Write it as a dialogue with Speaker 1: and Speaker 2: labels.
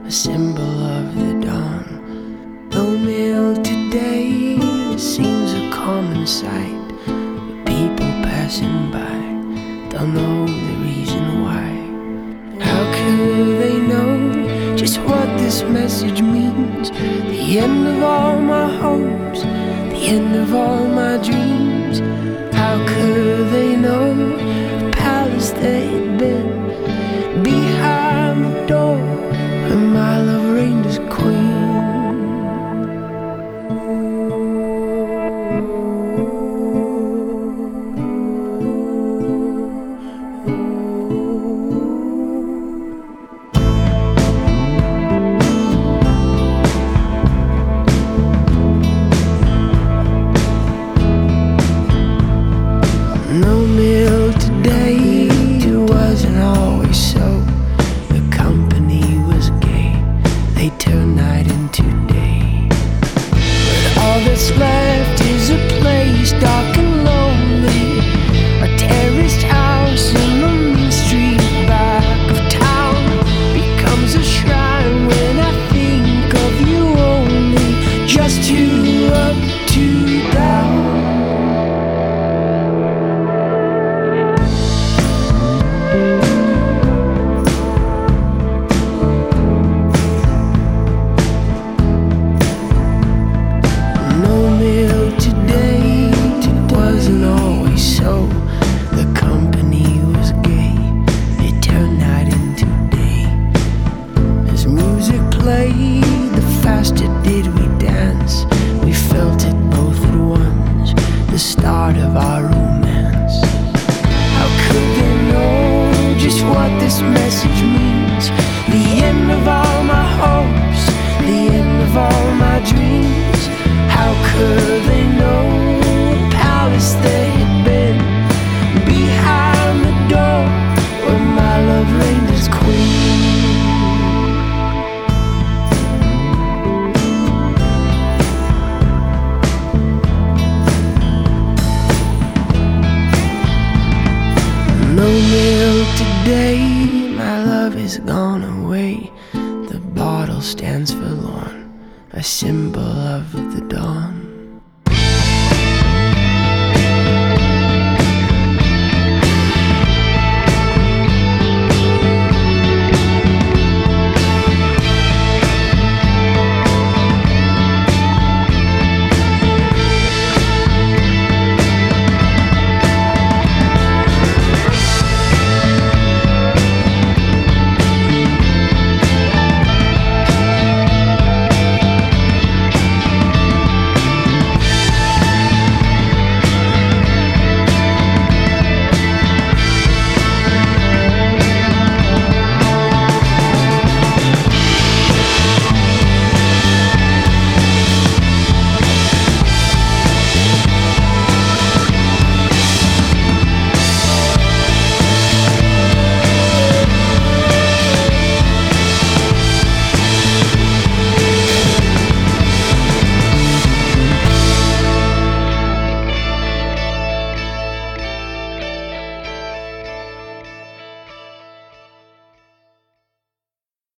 Speaker 1: a symbol of the dawn. No mail today seems a common sight, but people passing by don't know the reason why. How could they know just what this message means? The end of all my hopes, the end of all my dreams. How could they know the palace they had been behind the door where my love reigned as queen? No meal today, it wasn't always so. The company was gay, they turned night into day. But all that's left is a place dark and lonely, a terraced house in the main street back of town. Becomes a shrine when I think of you only, just two up, two down. The faster did we dance. We felt it both at once, the start of our romance. How could they know just what this message means? The end of all my hopes, the end of all my dreams. How could they know the palace they had been behind the door where my love reigned as queen? No mail today, my love is gone away. The bottle stands forlorn, a symbol of the dawn.